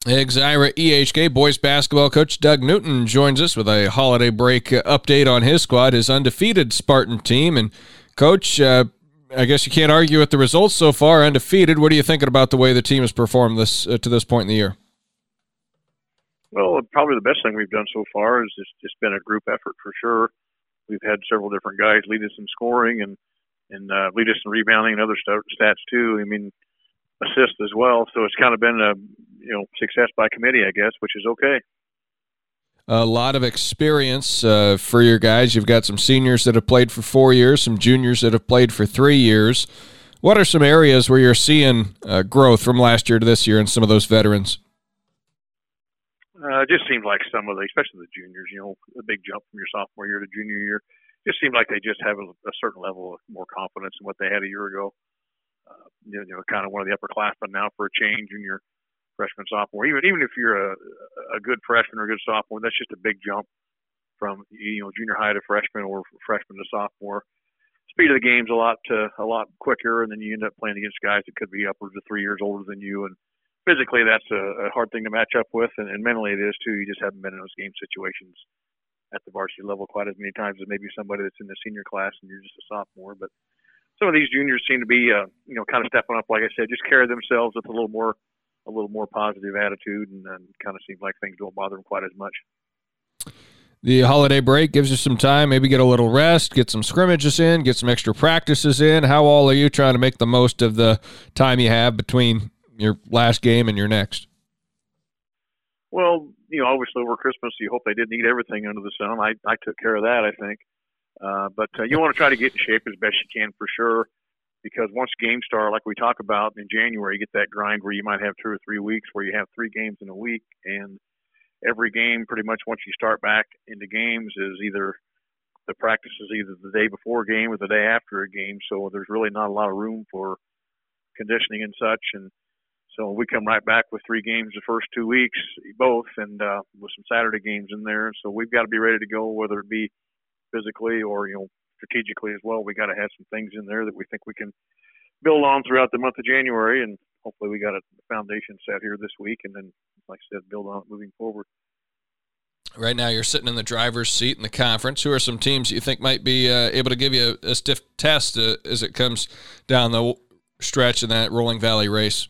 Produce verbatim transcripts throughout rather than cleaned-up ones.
Exira E H K boys basketball coach Doug Newton joins us with a holiday break uh, update on his squad, his undefeated Spartan team. And, Coach, uh, I guess you can't argue with the results so far, undefeated. What are you thinking about the way the team has performed this uh, to this point in the year? Well, probably the best thing we've done so far is just, just been a group effort for sure. We've had several different guys lead us in scoring and, and uh, lead us in rebounding and other st- stats too. I mean, assist as well. So it's kind of been a, you know, success by committee, I guess, which is okay. A lot of experience uh, for your guys. You've got some seniors that have played for four years, some juniors that have played for three years. What are some areas where you're seeing uh, growth from last year to this year in some of those veterans? Uh, it just seems like some of the, especially the juniors, you know, a big jump from your sophomore year to junior year. Just seems like they just have a, a certain level of more confidence in what they had a year ago. Uh, you know, kind of one of the upperclassmen now for a change in your freshman, sophomore. Even even if you're a, a good freshman or a good sophomore, that's just a big jump from, you know, junior high to freshman or freshman to sophomore. Speed of the game's a lot uh, a lot quicker, and then you end up playing against guys that could be upwards of three years older than you. And physically, that's a, a hard thing to match up with, and, and mentally it is too. You just haven't been in those game situations at the varsity level quite as many times as maybe somebody that's in the senior class and you're just a sophomore. But some of these juniors seem to be, uh, you know, kind of stepping up. Like I said, just carry themselves with a little more, a little more positive attitude, and, and kind of seems like things don't bother them quite as much. The holiday break gives you some time, maybe get a little rest, get some scrimmages in, get some extra practices in. How all are you trying to make the most of the time you have between your last game and your next? Well, you know, obviously over Christmas, you hope they didn't eat everything under the sun. I, I took care of that, I think. Uh, but uh, you want to try to get in shape as best you can for sure, because once games start, like we talk about in January, you get that grind where you might have two or three weeks where you have three games in a week, and every game pretty much once you start back into games is either the practice is either the day before a game or the day after a game. So there's really not a lot of room for conditioning and such. And so we come right back with three games the first two weeks, both, and uh, with some Saturday games in there. So we've got to be ready to go, whether it be physically or, you know, strategically as well. We got to have some things in there that we think we can build on throughout the month of January, and hopefully we got a foundation set here this week, and then, like I said, build on it moving forward. Right now you're sitting in the driver's seat in the conference. Who are some teams you think might be uh, able to give you a, a stiff test uh, as it comes down the stretch in that Rolling Valley race?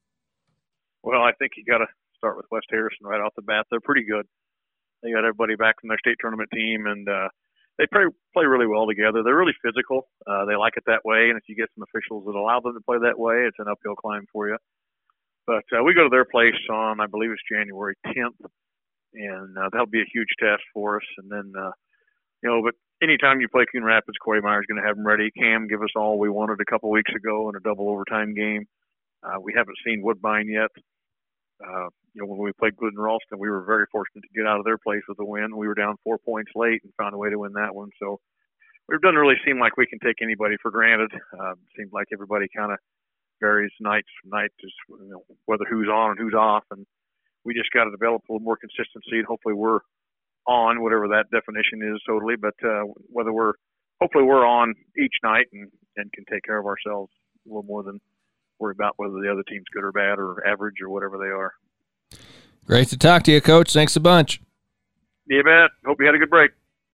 Well, I think you got to start with West Harrison right off the bat. They're pretty good. They got everybody back from their state tournament team, and uh, they play, play really well together. They're really physical. Uh, they like it that way, and if you get some officials that allow them to play that way, it's an uphill climb for you. But uh, we go to their place on, I believe it's January tenth, and uh, that'll be a huge test for us. And then, uh, you know, but anytime you play Coon Rapids, Corey Meyer's going to have them ready. Cam give us all we wanted a couple weeks ago in a double overtime game. Uh, we haven't seen Woodbine yet. Uh, you know, when we played Glidden Ralston, we were very fortunate to get out of their place with a win. We were down four points late and found a way to win that one. So it doesn't really seem like we can take anybody for granted. Uh, it seems like everybody kind of varies nights from night, just, you know, whether who's on and who's off. And we just got to develop a little more consistency, and hopefully we're on, whatever that definition is totally. But uh, whether we're, hopefully we're on each night and, and can take care of ourselves a little more than worry about whether the other team's good or bad or average or whatever they are. Great to talk to you, Coach. Thanks a bunch. Yeah, bet. Hope you had a good break.